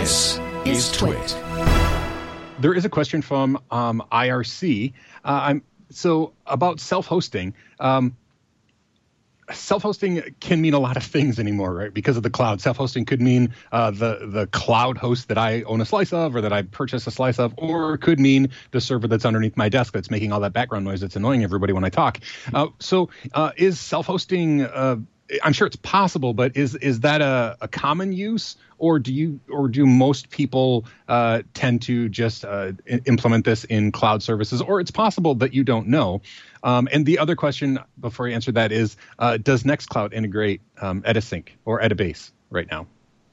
This is Twit. There is a question from IRC. So about self-hosting. Self-hosting can mean a lot of things anymore, right? Because of the cloud. Self-hosting could mean the cloud host that I own a slice of or that I purchase a slice of, or it could mean the server that's underneath my desk that's making all that background noise that's annoying everybody when I talk. So is self-hosting, I'm sure it's possible, but is that a common use, or do most people tend to just implement this in cloud services, or it's possible that you don't know? And the other question before I answer that is, does Nextcloud integrate Edasync or Edabase right now?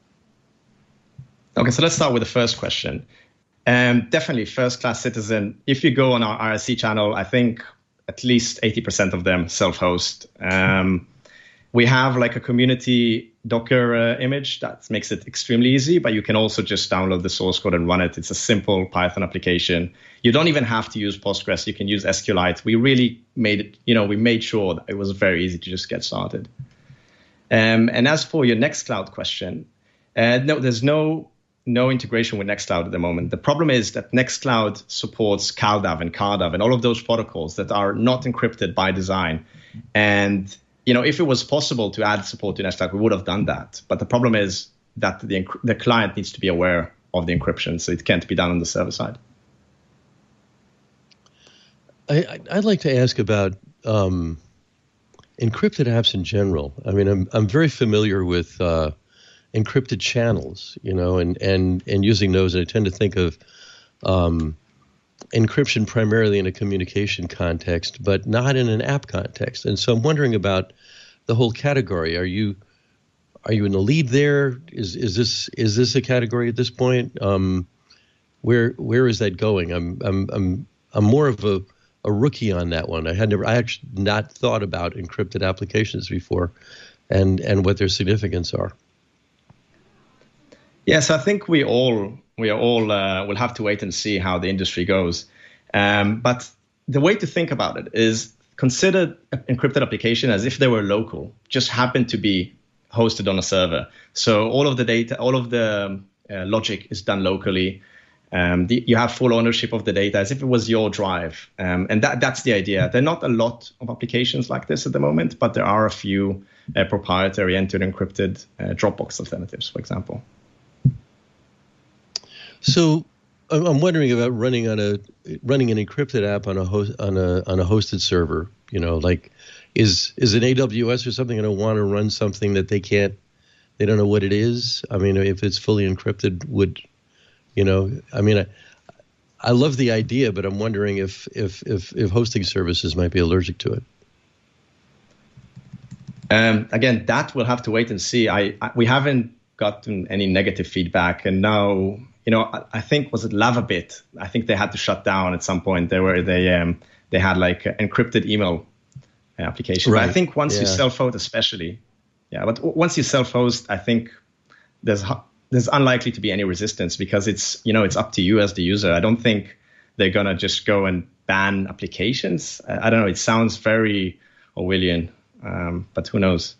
Okay, so let's start with the first question. Definitely first-class citizen. If you go on our IRC channel, I think at least 80% of them self-host. We have like a community Docker image that makes it extremely easy, but you can also just download the source code and run it. It's a simple Python application. You don't even have to use Postgres. You can use SQLite. We really made it, we made sure that it was very easy to just get started. And as for your Nextcloud question, no, there's no integration with Nextcloud at the moment. The problem is that Nextcloud supports CalDAV and CarDAV and all of those protocols that are not encrypted by design. And if it was possible to add support to Nextcloud, we would have done that. But the problem is that the client needs to be aware of the encryption, so it can't be done on the server side. I'd like to ask about encrypted apps in general. I mean, I'm very familiar with encrypted channels, and using those. And I tend to think of encryption primarily in a communication context, but not in an app context. And so I'm wondering about the whole category. Are you in the lead there? Is this a category at this point? Where is that going? I'm more of a rookie on that one. I actually not thought about encrypted applications before, and what their significance are. Yes, I think we all will have to wait and see how the industry goes. But the way to think about it is consider encrypted application as if they were local, just happen to be hosted on a server. So all of the data, all of the logic is done locally. You have full ownership of the data as if it was your drive. And that's the idea. There are not a lot of applications like this at the moment, but there are a few proprietary end-to-end encrypted Dropbox alternatives, for example. So I'm wondering about running an encrypted app on a hosted server. Like is an AWS or something going to want to run something that they don't know what it is? I mean, if it's fully encrypted, I love the idea, but I'm wondering if hosting services might be allergic to it. Again, that we'll have to wait and see. We haven't gotten any negative feedback, and now. I think was it Lavabit? I think they had to shut down at some point. They had like encrypted email application. Right. But I think once you self-host, especially, but once you self-host, I think there's unlikely to be any resistance because it's up to you as the user. I don't think they're gonna just go and ban applications. I don't know. It sounds very Orwellian, but who knows?